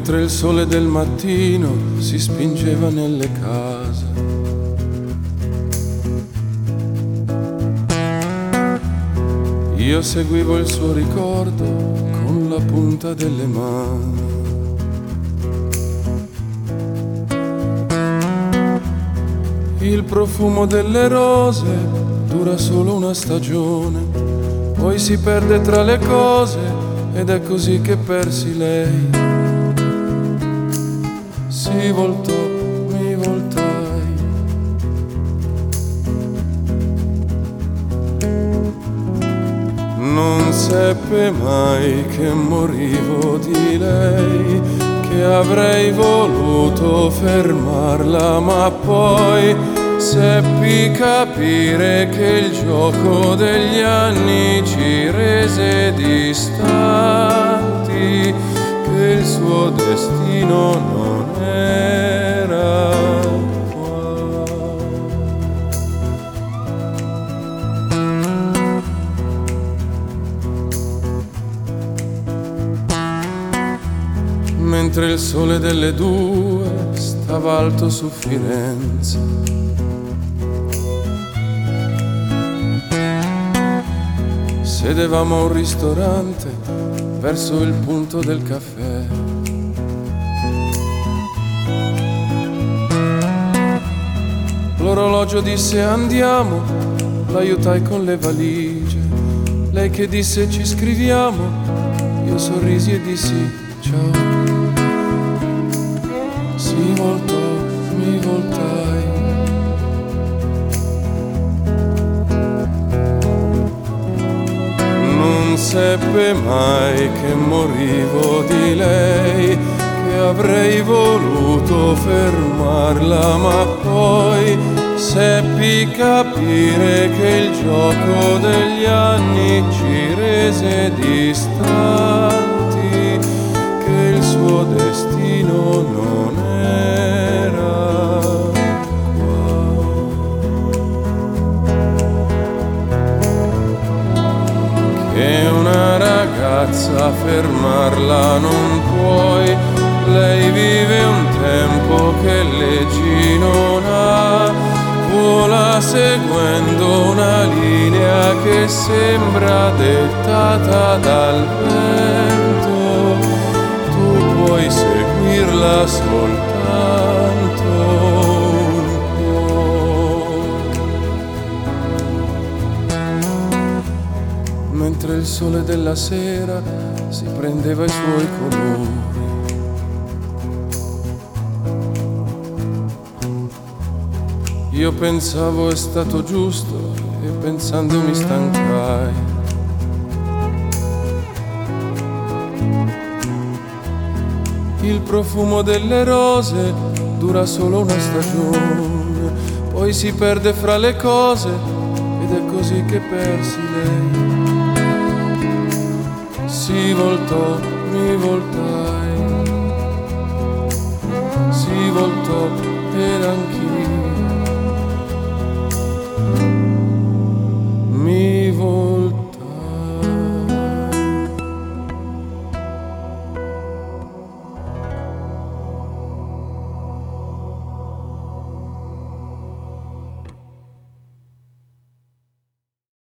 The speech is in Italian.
mentre il sole del mattino si spingeva nelle case. Io seguivo il suo ricordo con la punta delle mani. Il profumo delle rose dura solo una stagione, poi si perde tra le cose ed è così che persi lei. Si voltò, mi voltai. Non seppe mai che morivo di lei, che avrei voluto fermarla, ma poi seppi capire che il gioco degli anni ci rese distanti, che il suo destino non era qua. Mentre il sole delle 2 stava alto su Firenze, sedevamo a un ristorante verso il punto del caffè. L'orologio disse andiamo, l'aiutai con le valigie. Lei che disse ci scriviamo, io sorrisi e dissi ciao. Si voltò, mi voltai. Non seppe mai che morivo di lei, che avrei voluto fermarla, ma poi seppi capire che il gioco degli anni ci rese distanti, che il suo destino non era qua. Che una ragazza fermarla non puoi, lei vive un tempo che leggi non ha, vola seguendo una linea che sembra dettata dal vento. Tu puoi seguirla soltanto un po'. Mentre il sole della sera si prendeva i suoi colori, io pensavo è stato giusto e pensando mi stancai. Il profumo delle rose dura solo una stagione, poi si perde fra le cose ed è così che persi lei. Si voltò, mi voltai. Si voltò ed anch'io.